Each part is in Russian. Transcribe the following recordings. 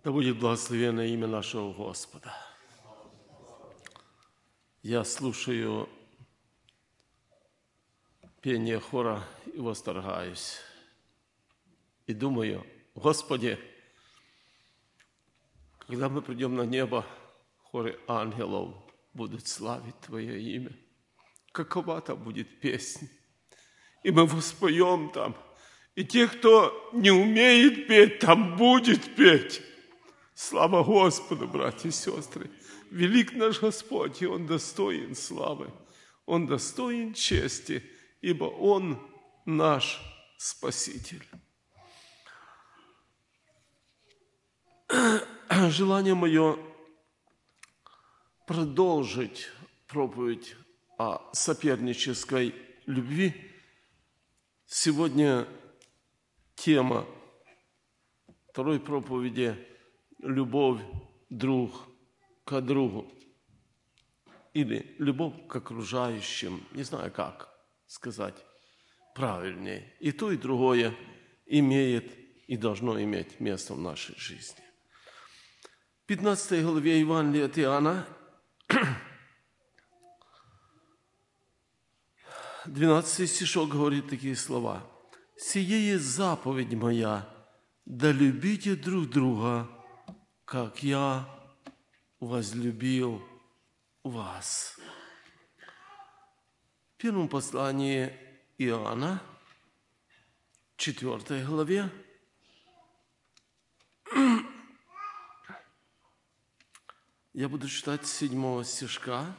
Да будет благословенно имя нашего Господа. Я слушаю пение хора и восторгаюсь. И думаю, Господи, когда мы придем на небо, хоры ангелов будут славить Твое имя. Какова там будет песня? И мы воспоем там. И те, кто не умеет петь, там будет петь. Слава Господу, братья и сестры! Велик наш Господь, и Он достоин славы. Он достоин чести, ибо Он наш Спаситель. Желание мое продолжить проповедь о сопернической любви. Сегодня тема второй проповеди «Любовь друг к другу» или «Любовь к окружающим», не знаю, как сказать правильнее. И то, и другое имеет и должно иметь место в нашей жизни. В 15 главе Евангелия от Иоанна, 12 стишок говорит такие слова. «Сие есть заповедь моя, да любите друг друга, как я возлюбил вас». В первом послании Иоанна, 4 главе, я буду читать с 7 стишка,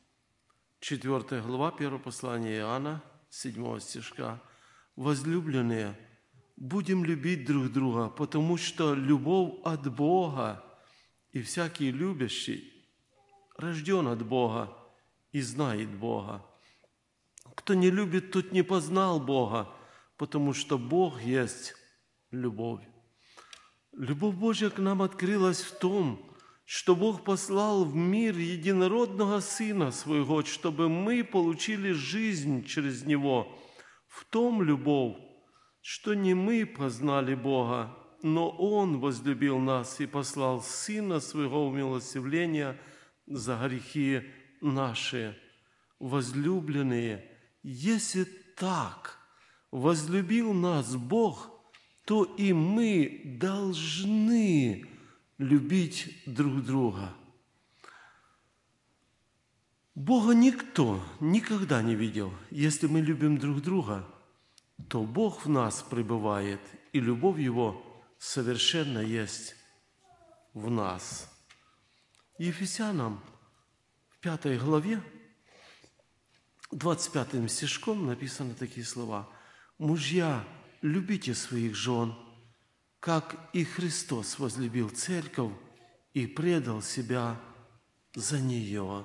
4 глава, 1 послание Иоанна, 7 стишка. «Возлюбленные, будем любить друг друга, потому что любовь от Бога, и всякий любящий рожден от Бога и знает Бога. Кто не любит, тот не познал Бога, потому что Бог есть любовь». Любовь Божья к нам открылась в том, что Бог послал в мир единородного Сына Своего, чтобы мы получили жизнь через Него. В том любовь, что не мы познали Бога, но Он возлюбил нас и послал Сына Своего умилостивления за грехи наши. Возлюбленные, если так возлюбил нас Бог, то и мы должны любить друг друга. Бога никто никогда не видел. Если мы любим друг друга, то Бог в нас пребывает, и любовь Его совершенно есть в нас. Ефесянам в 5 главе, 25 стишком написаны такие слова. «Мужья, любите своих жен, как и Христос возлюбил церковь и предал себя за нее».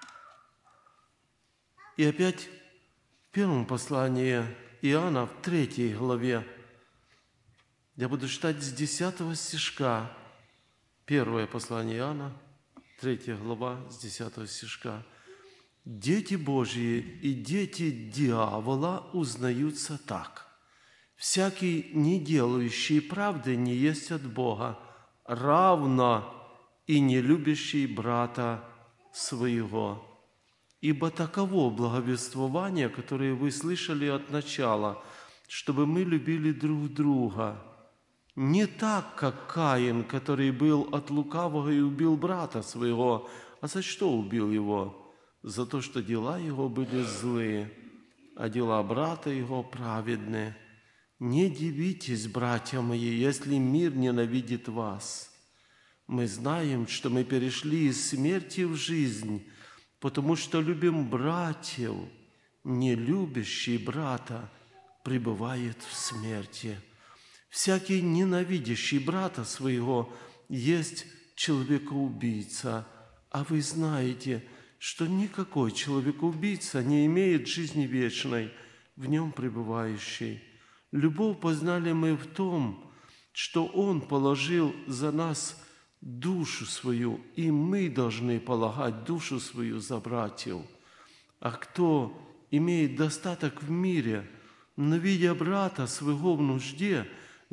И опять в первом послании Иоанна, в 3 главе, я буду читать с 10 стишка, первое послание Иоанна, 3 глава, с 10 стишка. «Дети Божьи и дети дьявола узнаются так. Всякий, не делающий правды, не есть от Бога, равно и не любящий брата своего. Ибо таково благовествование, которое вы слышали от начала, чтобы мы любили друг друга. Не так, как Каин, который был от лукавого и убил брата своего. А за что убил его? За то, что дела его были злые, а дела брата его праведны. Не дивитесь, братья мои, если мир ненавидит вас. Мы знаем, что мы перешли из смерти в жизнь, потому что любим братьев. Не любящий брата пребывает в смерти. Всякий ненавидящий брата своего есть человекоубийца. А вы знаете, что никакой человекоубийца не имеет жизни вечной, в нем пребывающей. Любовь познали мы в том, что Он положил за нас душу свою, и мы должны полагать душу свою за братьев. А кто имеет достаток в мире, но видя брата своего в нужде,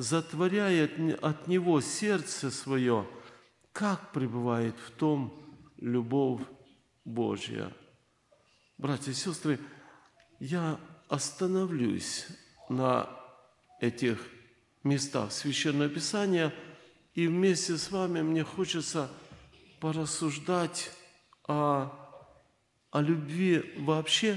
затворяя от Него сердце свое, как пребывает в том любовь Божья. Братья и сестры, я остановлюсь на этих местах Священного Писания, и вместе с вами мне хочется порассуждать о любви вообще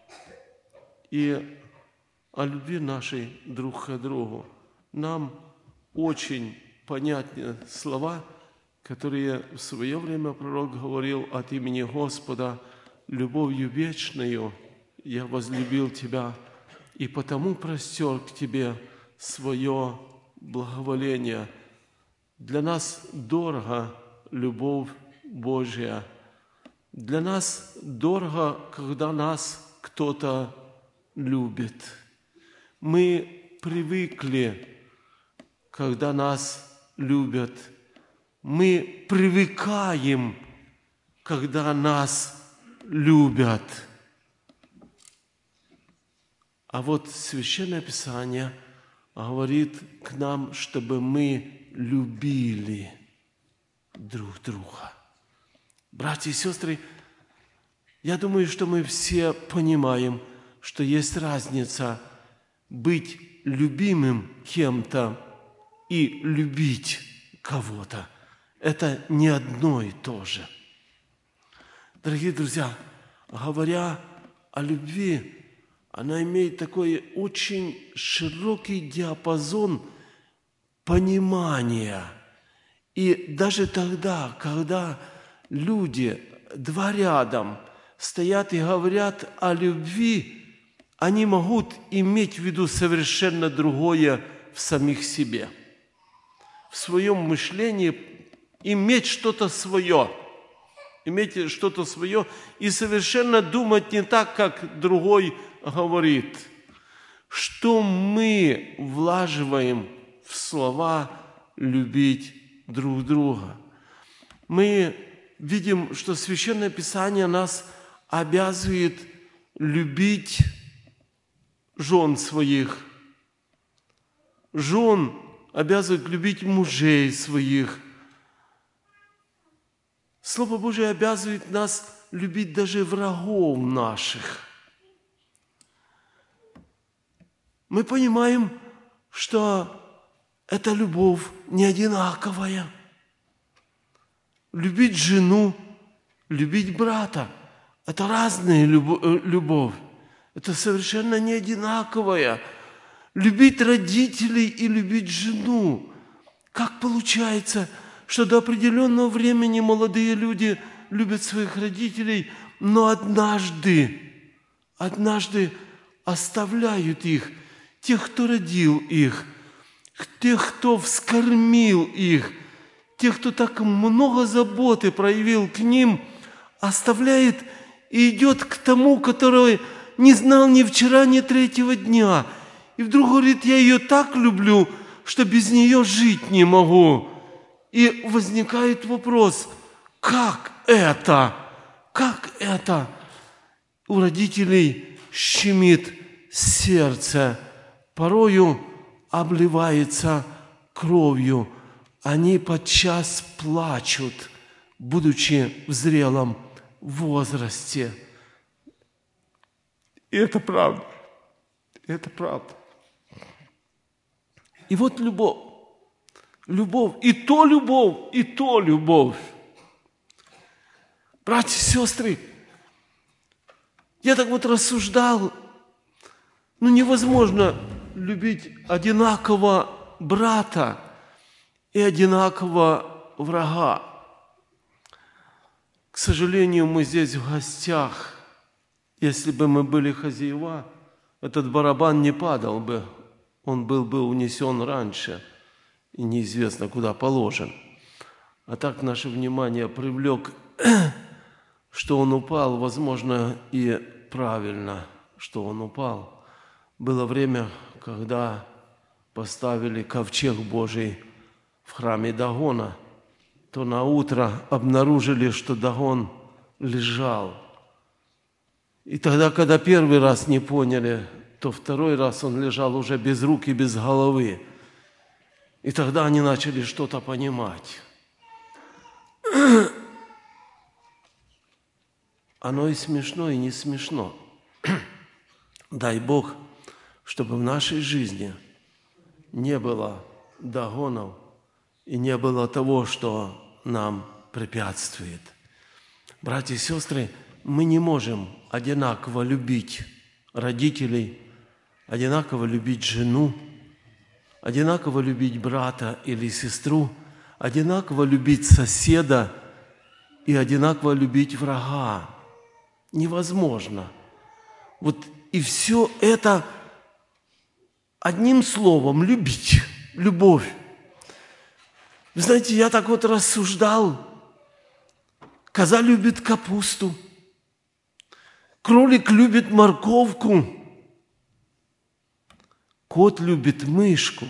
и о любви нашей друг к другу. Нам очень понятны слова, которые в свое время пророк говорил от имени Господа: «Любовью вечною я возлюбил тебя, и потому простер к тебе свое благоволение». Для нас дорого любовь Божья. Для нас дорого, когда нас кто-то любит. Мы привыкли, когда нас любят. Мы привыкаем, когда нас любят. А вот Священное Писание говорит к нам, чтобы мы любили друг друга. Братья и сестры, я думаю, что мы все понимаем, что есть разница быть любимым кем-то и любить кого-то. Это не одно и то же. Дорогие друзья, говоря о любви, она имеет такой очень широкий диапазон понимания. И даже тогда, когда люди два рядом стоят и говорят о любви, они могут иметь в виду совершенно другое в самих себе. В своем мышлении иметь что-то свое. Иметь что-то свое и совершенно думать не так, как другой говорит. Что мы влаживаем в слова «любить друг друга»? Мы видим, что Священное Писание нас обязывает любить жен своих. Жен обязывает любить мужей своих. Слово Божие обязывает нас любить даже врагов наших. Мы понимаем, что эта любовь не одинаковая. Любить жену, любить брата – это разная любовь. Это совершенно не одинаковая. Любить родителей и любить жену. Как получается, что до определенного времени молодые люди любят своих родителей, но однажды оставляют их, тех, кто родил их, тех, кто вскормил их, тех, кто так много заботы проявил к ним, оставляет и идет к тому, который не знал ни вчера, ни третьего дня. И вдруг говорит: я ее так люблю, что без нее жить не могу. И возникает вопрос: как это? Как это? У родителей щемит сердце, порою обливается кровью. Они подчас плачут, будучи в зрелом возрасте. И это правда. Это правда. И вот любовь. Любовь. И то любовь, и то любовь. Братья и сестры, я так вот рассуждал. Невозможно любить одинаково брата и одинаково врага. К сожалению, мы здесь в гостях. Если бы мы были хозяева, этот барабан не падал бы. Он был бы унесен раньше и неизвестно куда положен. А так наше внимание привлек, что он упал, возможно, и правильно, что он упал. Было время, когда поставили ковчег Божий в храме Дагона, то на утро обнаружили, что Дагон лежал. И тогда, когда первый раз не поняли, то второй раз он лежал уже без рук и без головы. И тогда они начали что-то понимать. Оно и смешно, и не смешно. Дай Бог, чтобы в нашей жизни не было догонов и не было того, что нам препятствует. Братья и сестры, мы не можем одинаково любить родителей, одинаково любить жену, одинаково любить брата или сестру, одинаково любить соседа и одинаково любить врага. Невозможно. Вот и все это одним словом любить, любовь. Вы знаете, я так вот рассуждал. Коза любит капусту, кролик любит морковку, кот любит мышку.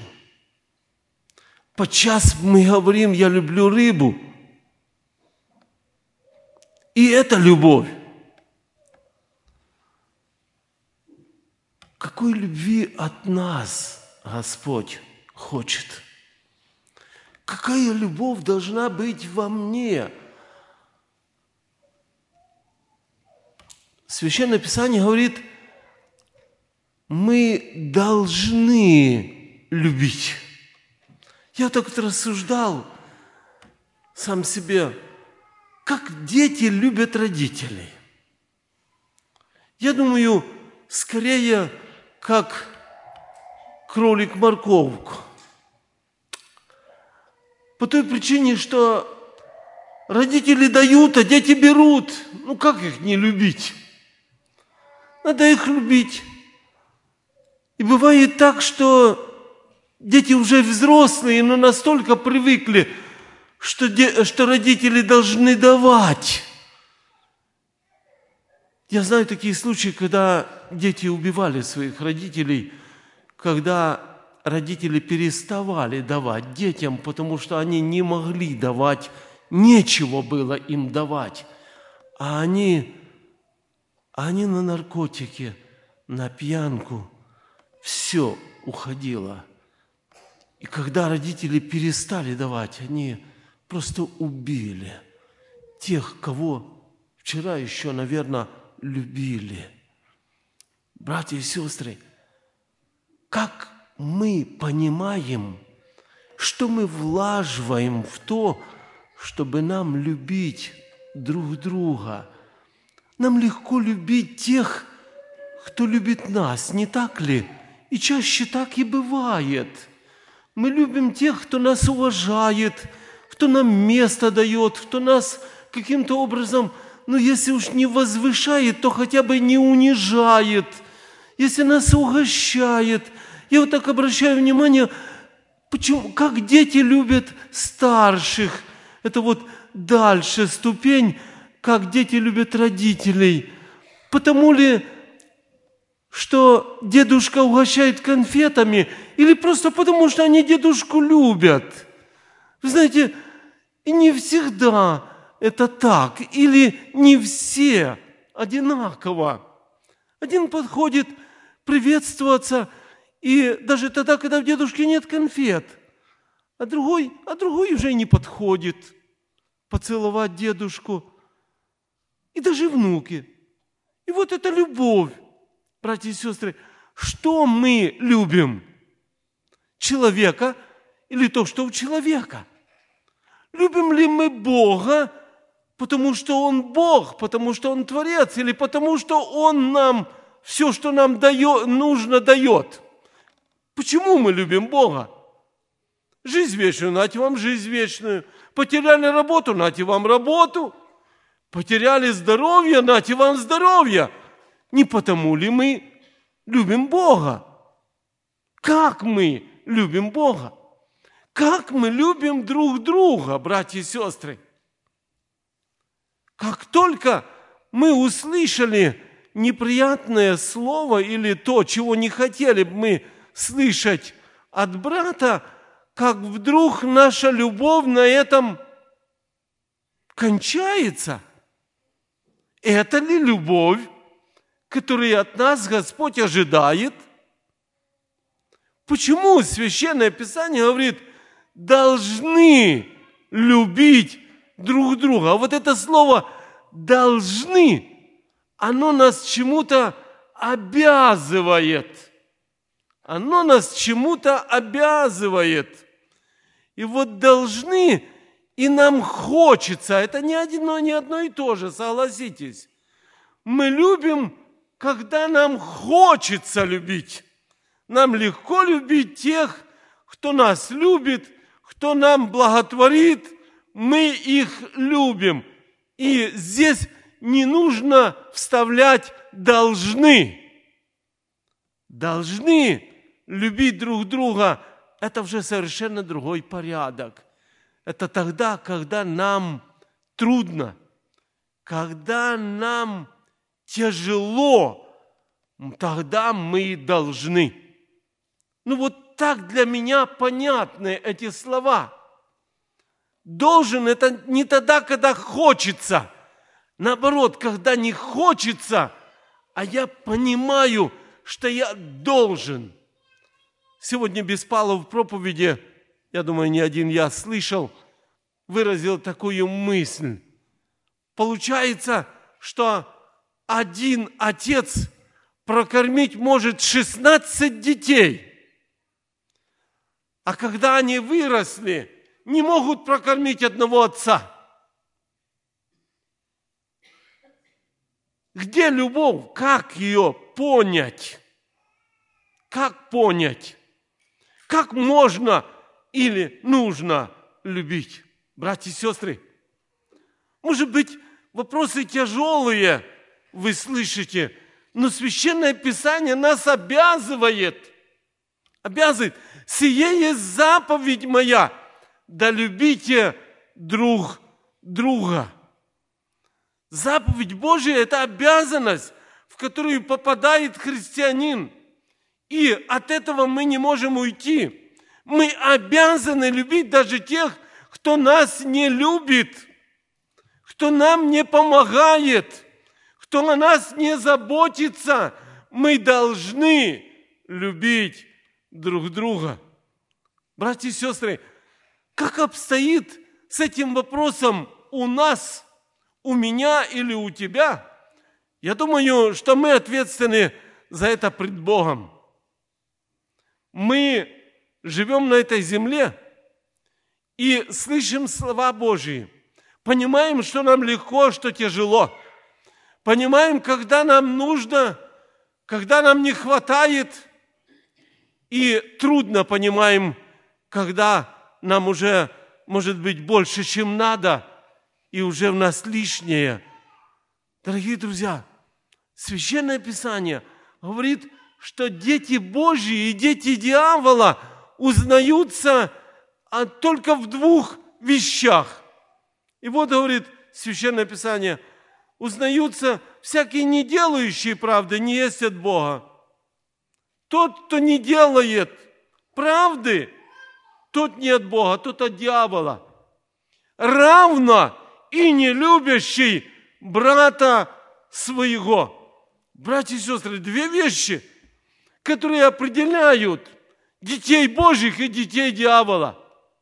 Подчас мы говорим: я люблю рыбу. И это любовь. Какой любви от нас Господь хочет? Какая любовь должна быть во мне? Священное Писание говорит, мы должны любить. Я так вот рассуждал сам себе, как дети любят родителей. Я думаю, скорее, как кролик морковку. По той причине, что родители дают, а дети берут. Ну, как их не любить? Надо их любить. И бывает так, что дети уже взрослые, но настолько привыкли, что родители должны давать. Я знаю такие случаи, когда дети убивали своих родителей, когда родители переставали давать детям, потому что они не могли давать, нечего было им давать. А они на наркотики, на пьянку, все уходило. И когда родители перестали давать, они просто убили тех, кого вчера еще, наверное, любили. Братья и сестры, как мы понимаем, что мы влаживаем в то, чтобы нам любить друг друга? Нам легко любить тех, кто любит нас, не так ли? И чаще так и бывает. Мы любим тех, кто нас уважает, кто нам место дает, кто нас каким-то образом, если уж не возвышает, то хотя бы не унижает, если нас угощает. Я вот так обращаю внимание, как дети любят старших. Это вот дальше ступень, как дети любят родителей. Потому ли, что дедушка угощает конфетами, или просто потому, что они дедушку любят? Вы знаете, и не всегда это так, или не все одинаково. Один подходит приветствоваться, и даже тогда, когда в дедушке нет конфет, а другой уже не подходит поцеловать дедушку. И даже внуки. И вот это любовь, братья и сестры. Что мы любим? Человека или то, что у человека? Любим ли мы Бога, потому что Он Бог, потому что Он Творец, или потому что Он нам все, что нам нужно, дает? Почему мы любим Бога? Жизнь вечную, нате вам жизнь вечную. Потеряли работу, нате вам работу. Потеряли здоровье, нате вам здоровье. Не потому ли мы любим Бога? Как мы любим Бога? Как мы любим друг друга, братья и сестры? Как только мы услышали неприятное слово или то, чего не хотели бы мы слышать от брата, как вдруг наша любовь на этом кончается. Это ли любовь, которую от нас Господь ожидает? Почему Священное Писание говорит, должны любить друг друга. А вот это слово «должны», оно нас чему-то обязывает. Оно нас чему-то обязывает. И вот должны, и нам хочется. Это не одно и то же, согласитесь. Мы любим, когда нам хочется любить. Нам легко любить тех, кто нас любит, кто нам благотворит. Мы их любим. И здесь не нужно вставлять «должны». Должны любить друг друга – это уже совершенно другой порядок. Это тогда, когда нам трудно, когда нам тяжело, тогда мы должны. Ну вот так для меня понятны эти слова. Должен – это не тогда, когда хочется. Наоборот, когда не хочется, а я понимаю, что я должен. Сегодня Беспалов в проповеди, я думаю, не один я слышал, выразил такую мысль. Получается, что один отец прокормить может 16 детей, а когда они выросли, не могут прокормить одного отца. Где любовь? Как ее понять? Как понять? Как можно или нужно любить? Братья и сестры, может быть, вопросы тяжелые, вы слышите, но Священное Писание нас обязывает. Сие есть заповедь моя, да любите друг друга. Заповедь Божия – это обязанность, в которую попадает христианин. И от этого мы не можем уйти. Мы обязаны любить даже тех, кто нас не любит, кто нам не помогает, кто о нас не заботится. Мы должны любить друг друга. Братья и сестры, как обстоит с этим вопросом у нас, у меня или у тебя? Я думаю, что мы ответственны за это пред Богом. Мы живем на этой земле и слышим слова Божьи. Понимаем, что нам легко, что тяжело. Понимаем, когда нам нужно, когда нам не хватает. И трудно понимаем, когда нам уже, может быть, больше, чем надо, и уже в нас лишнее. Дорогие друзья, Священное Писание говорит, что дети Божьи и дети дьявола узнаются только в двух вещах. И вот говорит Священное Писание, узнаются всякие не делающие правды, не есть от Бога. Тот, кто не делает правды, тот не от Бога, тот от дьявола. Равно и не любящий брата своего. Братья и сестры, две вещи, которые определяют детей Божьих и детей дьявола.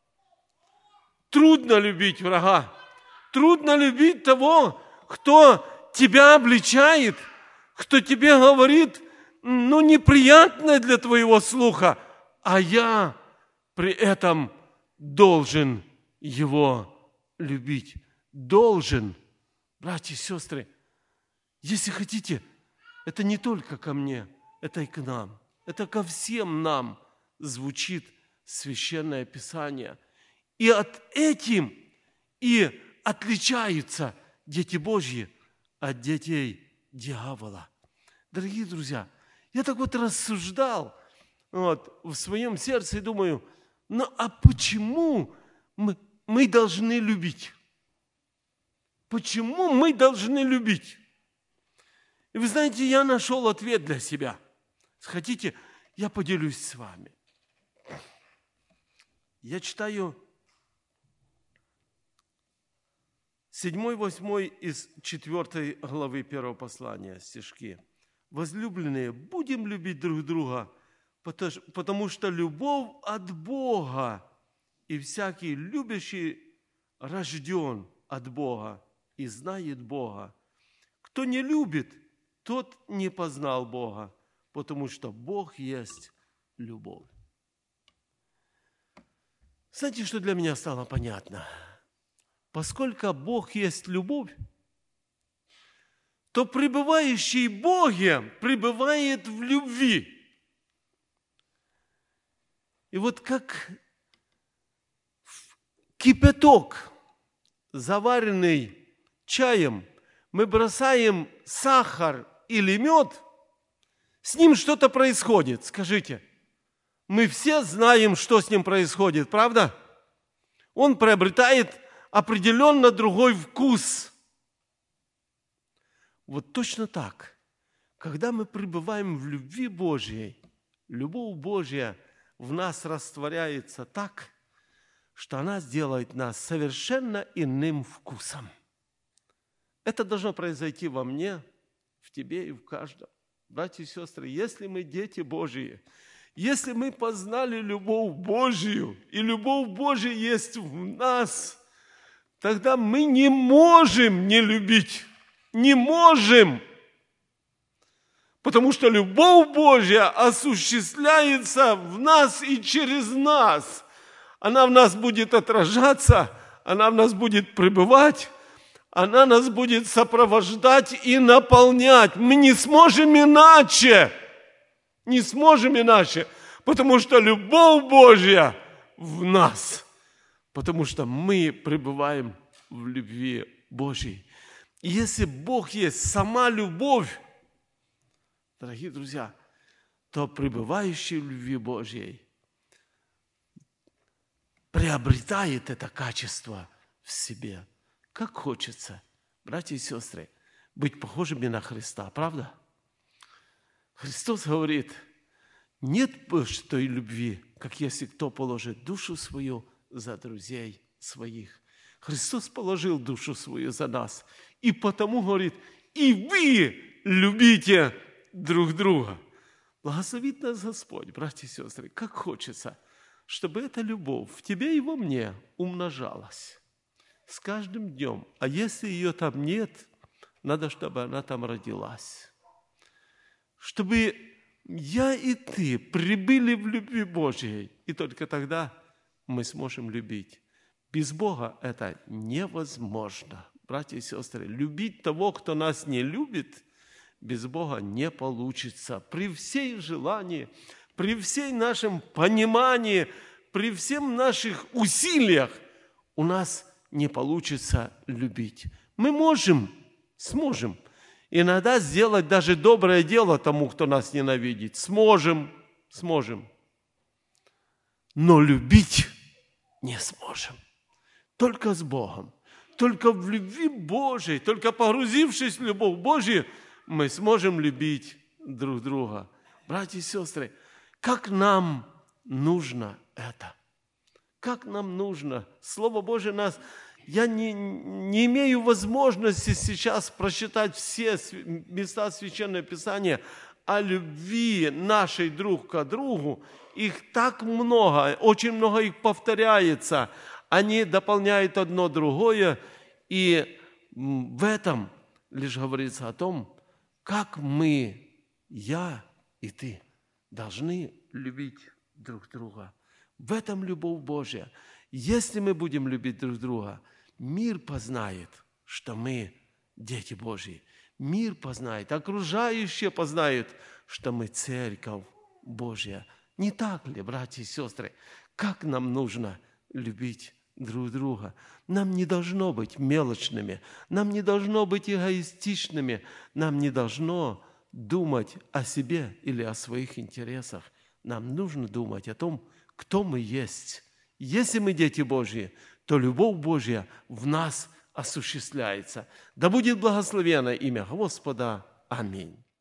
Трудно любить врага. Трудно любить того, кто тебя обличает, кто тебе говорит, неприятное для твоего слуха, а я при этом должен его любить. Должен. Братья и сестры, если хотите, это не только ко мне, это и к нам. Это ко всем нам звучит Священное Писание. И от этим и отличаются дети Божьи от детей дьявола. Дорогие друзья, я так вот рассуждал в своем сердце и думаю, а почему мы должны любить? Почему мы должны любить? И вы знаете, я нашел ответ для себя. Хотите, я поделюсь с вами. Я читаю 7-8 из 4 главы 1 послания стишки. Возлюбленные, будем любить друг друга, потому что любовь от Бога и всякий любящий рожден от Бога и знает Бога. Кто не любит, тот не познал Бога, потому что Бог есть любовь. Знаете, что для меня стало понятно? Поскольку Бог есть любовь, то пребывающий в Боге пребывает в любви. И вот как кипяток, заваренный чаем, мы бросаем сахар или мед, с ним что-то происходит. Скажите, мы все знаем, что с ним происходит, правда? Он приобретает определенно другой вкус. Вот точно так, когда мы пребываем в любви Божьей, любовь Божья в нас растворяется так, что она сделает нас совершенно иным вкусом. Это должно произойти во мне, в тебе и в каждом. Братья и сестры, если мы дети Божьи, если мы познали любовь Божью, и любовь Божья есть в нас, тогда мы не можем не любить. Не можем. Потому что любовь Божья осуществляется в нас и через нас. Она в нас будет отражаться, она в нас будет пребывать, она нас будет сопровождать и наполнять. Мы не сможем иначе. Не сможем иначе, потому что любовь Божья в нас. Потому что мы пребываем в любви Божьей. И если Бог есть сама любовь, дорогие друзья, то пребывающий в любви Божьей приобретает это качество в себе. Как хочется, братья и сестры, быть похожими на Христа, правда? Христос говорит, нет больше той любви, как если кто положит душу свою за друзей своих. Христос положил душу свою за нас. И потому говорит, и вы любите друг друга. Благословит нас Господь, братья и сестры, как хочется, чтобы эта любовь в тебе и во мне умножалась с каждым днем. А если ее там нет, надо, чтобы она там родилась. Чтобы я и ты прибыли в любви Божьей, и только тогда мы сможем любить. Без Бога это невозможно. Братья и сестры, любить того, кто нас не любит, без Бога не получится. При всей желании, при всей нашем понимании, при всех наших усилиях у нас не получится любить. Мы сможем иногда сделать даже доброе дело тому, кто нас ненавидит. Сможем. Но любить не сможем. Только с Богом. Только в любви Божией, только погрузившись в любовь Божию, мы сможем любить друг друга. Братья и сестры, как нам нужно это? Как нам нужно? Слово Божие нас... Я не имею возможности сейчас прочитать все места Священного Писания о любви нашей друг к другу. Их так много, очень много их повторяется. Они дополняют одно другое. И в этом лишь говорится о том, как мы, я и ты, должны любить друг друга. В этом любовь Божья. Если мы будем любить друг друга, мир познает, что мы дети Божьи. Мир познает, окружающие познают, что мы церковь Божья. Не так ли, братья и сестры? Как нам нужно любить друг друга? Нам не должно быть мелочными, нам не должно быть эгоистичными, нам не должно думать о себе или о своих интересах. Нам нужно думать о том, кто мы есть. Если мы дети Божьи, то любовь Божья в нас осуществляется. Да будет благословено имя Господа. Аминь.